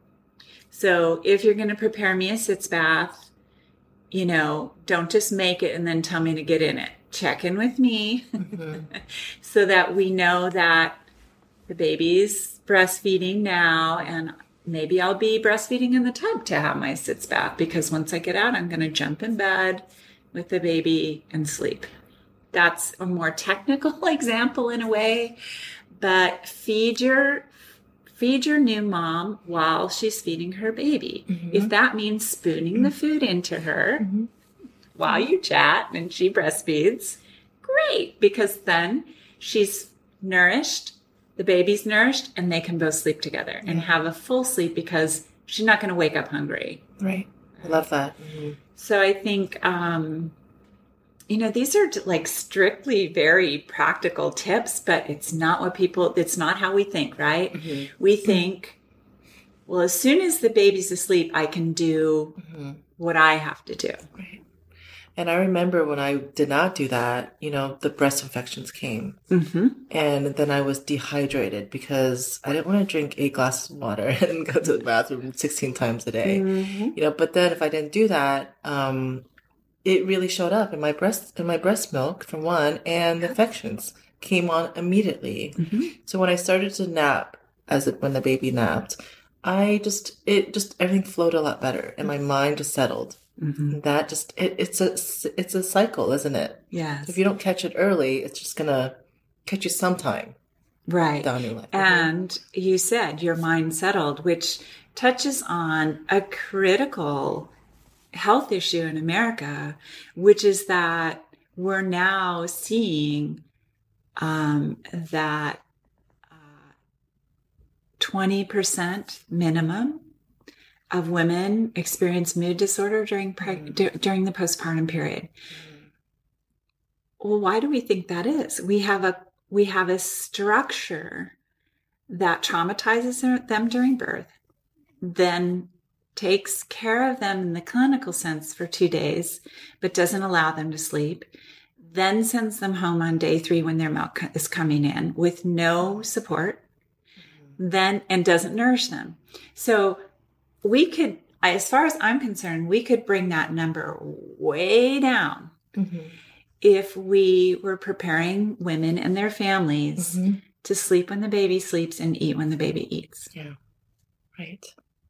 So if you're going to prepare me a sitz bath, you know, don't just make it and then tell me to get in it. Check in with me mm-hmm. so that we know that the baby's breastfeeding now, and maybe I'll be breastfeeding in the tub to have my sitz bath, because once I get out, I'm going to jump in bed with the baby and sleep. That's a more technical example in a way, but feed your feed your new mom while she's feeding her baby. Mm-hmm. If that means spooning mm-hmm. the food into her mm-hmm. while you chat and she breastfeeds, great, because then she's nourished, the baby's nourished, and they can both sleep together and yeah. have a full sleep because she's not going to wake up hungry. Right. I love that. Mm-hmm. So I think, um, you know, these are like strictly very practical tips, but it's not what people, it's not how we think, right? Mm-hmm. We think, well, as soon as the baby's asleep, I can do mm-hmm. what I have to do. Right. And I remember when I did not do that, you know, the breast infections came. Mm-hmm. And then I was dehydrated because I didn't want to drink eight glasses of water and go to the bathroom sixteen times a day. Mm-hmm. You know, but then if I didn't do that, um, it really showed up in my breast, in my breast milk, for one, and the infections came on immediately. Mm-hmm. So when I started to nap, as it, when the baby napped, I just, it just, everything flowed a lot better and my mind just settled. Mm-hmm. That just, it, it's a, it's a cycle, isn't it? Yes. If you don't catch it early, it's just going to catch you sometime. Right. Down your life. And mm-hmm. you said your mind settled, which touches on a critical health issue in America, which is that we're now seeing um, that uh, twenty percent minimum of women experience mood disorder during preg- mm. d- during the postpartum period. Mm. Well, why do we think that is? We have a we have a structure that traumatizes them during birth, then takes care of them in the clinical sense for two days, but doesn't allow them to sleep, then sends them home on day three when their milk is coming in with no support, mm-hmm. then and doesn't nourish them. So we could, as far as I'm concerned, we could bring that number way down mm-hmm. if we were preparing women and their families mm-hmm. to sleep when the baby sleeps and eat when the baby eats. Yeah, right.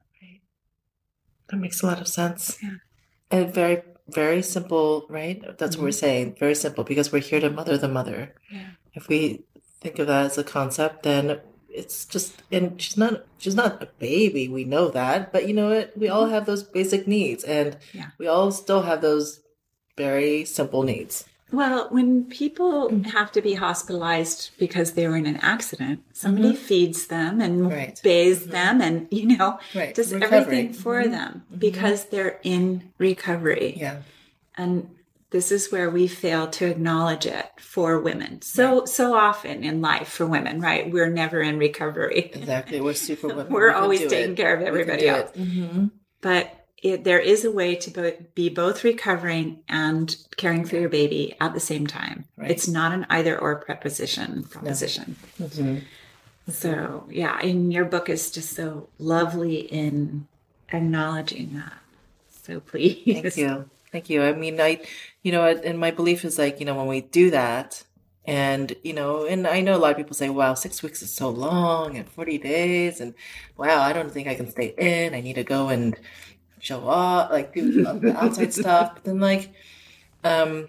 That makes a lot of sense. Yeah. And very, very simple, right? That's mm-hmm. what we're saying. Very simple, because we're here to mother the mother. Yeah. If we think of that as a concept, then it's just, and she's not, she's not a baby. We know that, but you know what? We all have those basic needs, and yeah. we all still have those very simple needs. Well, when people mm-hmm. have to be hospitalized because they were in an accident, somebody mm-hmm. feeds them and right. bathes mm-hmm. them and, you know, right. does recovery. everything for mm-hmm. them because mm-hmm. they're in recovery. Yeah. And this is where we fail to acknowledge it for women. So, right. so often in life for women, right? We're never in recovery. Exactly. We're super women. We're we always taking it. care of everybody else. Mm-hmm. But it, there is a way to be both recovering and caring for your baby at the same time. Right. It's not an either or preposition proposition. No. Mm-hmm. So, yeah, and your book is just so lovely in acknowledging that. So please. Thank you. Thank you. I mean, I, you know, and my belief is like, you know, when we do that and, you know, and I know a lot of people say, wow, six weeks is so long and forty days. And wow, I don't think I can stay in. I need to go and show up, like do the outside stuff. But then like, um,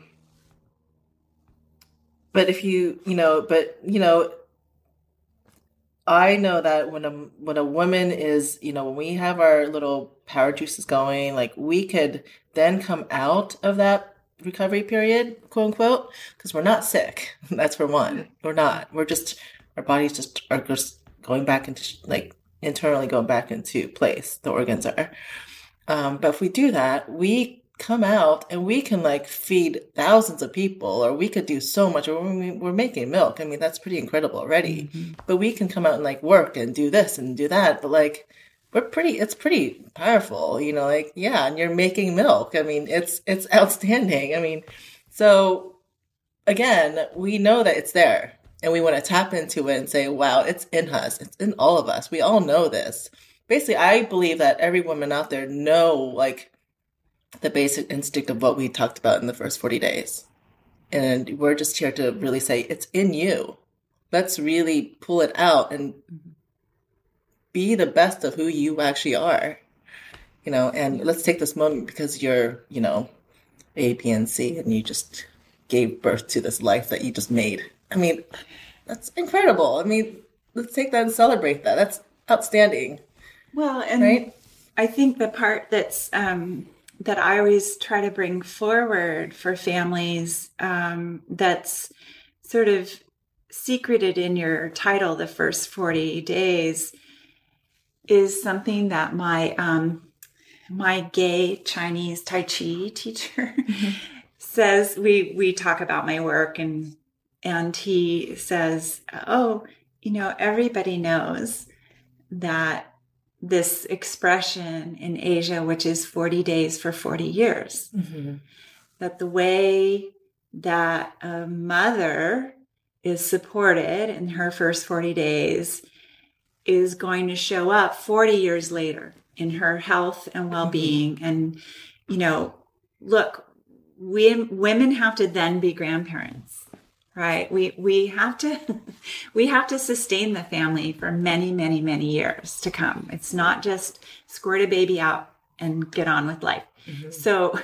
but if you, you know, but, you know, I know that when a when a woman is, you know, when we have our little power juices going, like we could then come out of that recovery period, quote unquote, because we're not sick. That's for one. We're not. We're just, our bodies just are just going back into, like, internally going back into place. The organs are. Um, but if we do that, we come out and we can like feed thousands of people, or we could do so much. Or we're making milk. I mean, that's pretty incredible already. Mm-hmm. But we can come out and like work and do this and do that. But like, we're pretty, it's pretty powerful, you know, like, yeah. And you're making milk. I mean, it's, it's outstanding. I mean, so again, we know that it's there and we want to tap into it and say, wow, it's in us. It's in all of us. We all know this. Basically, I believe that every woman out there know like the basic instinct of what we talked about in the first forty days. And we're just here to really say, it's in you. Let's really pull it out and be the best of who you actually are, you know, and let's take this moment because you're, you know, A, B, and C, and you just gave birth to this life that you just made. I mean, that's incredible. I mean, let's take that and celebrate that. That's outstanding. Well, and right? I think the part that's, um, that I always try to bring forward for families, um, that's sort of secreted in your title, the first forty days, is something that my um, my gay Chinese Tai Chi teacher mm-hmm. says. We we talk about my work, and and he says, "Oh, you know, everybody knows that this expression in Asia, which is forty days for forty years, mm-hmm. that the way that a mother is supported in her first forty days is going to show up forty years later in her health and well-being. Mm-hmm. And, you know, look, we women have to then be grandparents, right? We, we have to, we have to sustain the family for many, many, many years to come. It's not just squirt a baby out and get on with life. Mm-hmm. So,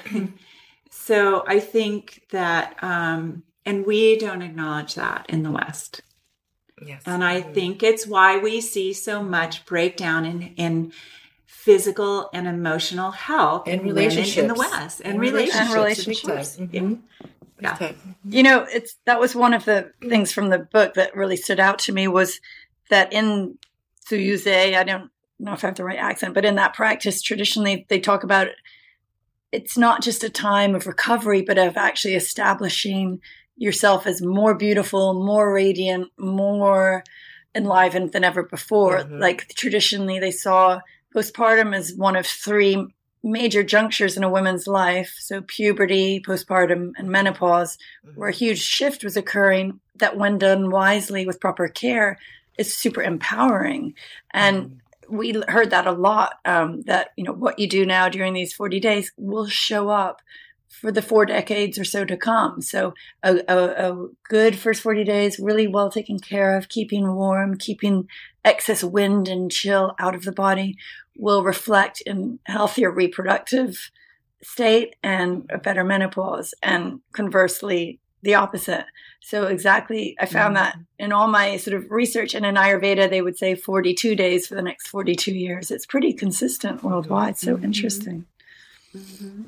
so I think that, um, and we don't acknowledge that in the West. Yes. And I think it's why we see so much breakdown in, in physical and emotional health in relationships in the West and, and relationships. And relationships. Mm-hmm. Yeah. yeah. You know, it's that was one of the things from the book that really stood out to me was that in Zuyuze, I don't know if I have the right accent, but in that practice, traditionally they talk about it, it's not just a time of recovery, but of actually establishing yourself as more beautiful, more radiant, more enlivened than ever before. Mm-hmm. Like traditionally they saw postpartum as one of three major junctures in a woman's life. So puberty, postpartum, and menopause, mm-hmm. where a huge shift was occurring that when done wisely with proper care is super empowering. And mm-hmm. we heard that a lot, um, that, you know, what you do now during these forty days will show up for the four decades or so to come. So a, a, a good first forty days, really well taken care of, keeping warm, keeping excess wind and chill out of the body will reflect in healthier reproductive state and a better menopause, and conversely, the opposite. So exactly, I found mm-hmm. that in all my sort of research, and in Ayurveda, they would say forty-two days for the next forty-two years. It's pretty consistent worldwide. So mm-hmm. interesting. Mm-hmm.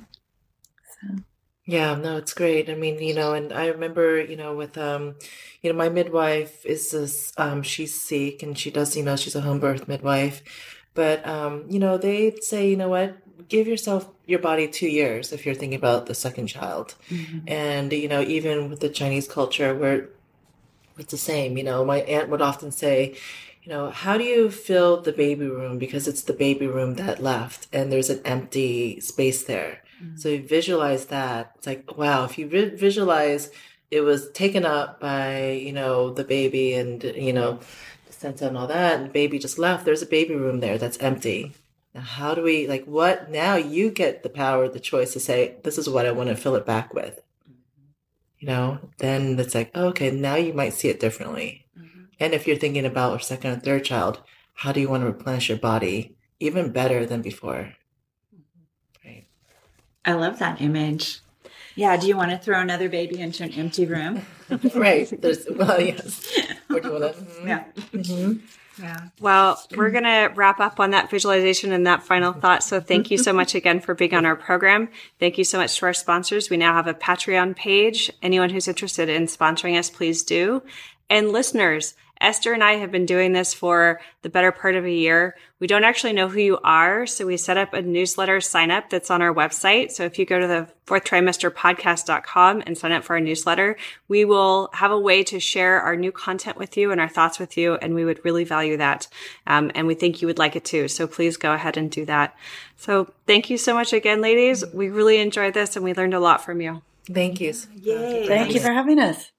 Yeah, no, it's great. I mean, you know, and I remember, you know, with, um, you know, my midwife is this, um, she's Sikh and she does, you know, she's a home birth midwife, but, um, you know, they say, you know what, give yourself, your body two years if you're thinking about the second child. Mm-hmm. And, you know, even with the Chinese culture where it's the same, you know, my aunt would often say, you know, how do you fill the baby room? Because it's the baby room that left and there's an empty space there. Mm-hmm. So you visualize that. It's like, wow, if you vi- visualize it was taken up by, you know, the baby and, you know, placenta and all that, and the baby just left, there's a baby room there that's empty. Now, how do we, like, what, now you get the power, the choice to say, this is what I want to fill it back with. You know, then it's like, oh, okay, now you might see it differently. Mm-hmm. And if you're thinking about a second or third child, how do you want to replenish your body even better than before? Right. I love that image. Yeah. Do you want to throw another baby into an empty room? Right. There's, well, yes. Or do you want to? Mm-hmm. Yeah. Mm-hmm. Yeah. Well, we're going to wrap up on that visualization and that final thought. So thank you so much again for being on our program. Thank you so much to our sponsors. We now have a Patreon page. Anyone who's interested in sponsoring us, please do. And listeners, Esther and I have been doing this for the better part of a year. We don't actually know who you are, so we set up a newsletter sign up that's on our website. So if you go to the fourth trimester podcast dot com and sign up for our newsletter, we will have a way to share our new content with you and our thoughts with you, and we would really value that. Um, and we think you would like it too. So please go ahead and do that. So thank you so much again, ladies. We really enjoyed this and we learned a lot from you. Thank you. Yay. Thank you for having us.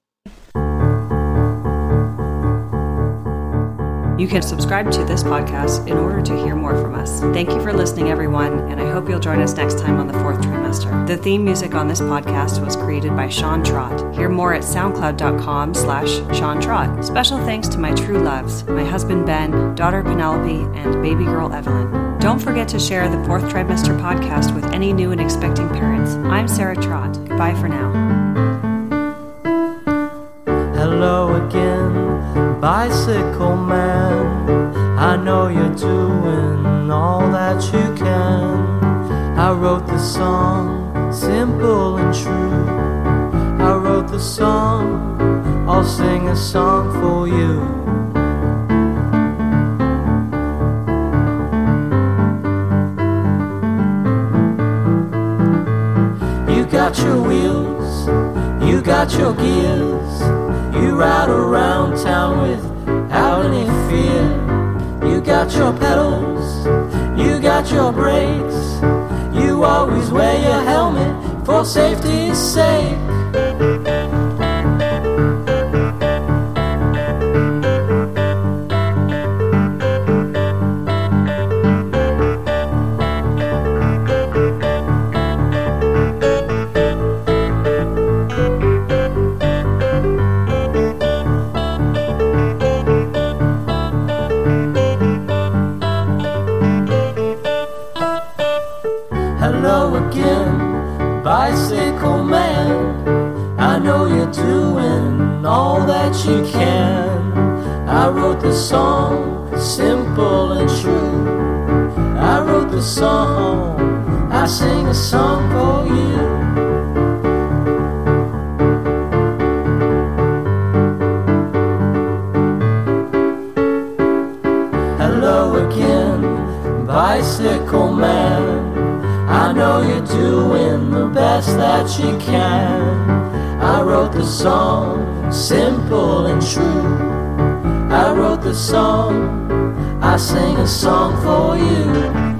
You can subscribe to this podcast in order to hear more from us. Thank you for listening, everyone, and I hope you'll join us next time on the fourth trimester. The theme music on this podcast was created by Sean Trott. Hear more at soundcloud.com slash Sean Trott. Special thanks to my true loves, my husband Ben, daughter Penelope, and baby girl Evelyn. Don't forget to share the fourth trimester podcast with any new and expecting parents. I'm Sarah Trott. Goodbye for now. Hello again, bicycle man. I know you're doing all that you can. I wrote the song, simple and true. I wrote the song, I'll sing a song for you. You got your wheels, you got your gears. You ride around town without any fear. You got your pedals, you got your brakes. You always wear your helmet for safety's sake. Bicycle man, I know you're doing all that you can. I wrote the song, simple and true. I wrote the song, I sing a song for you. Hello again, bicycle man. I know you're doing the best that you can. I wrote the song, simple and true. I wrote the song, I sing a song for you.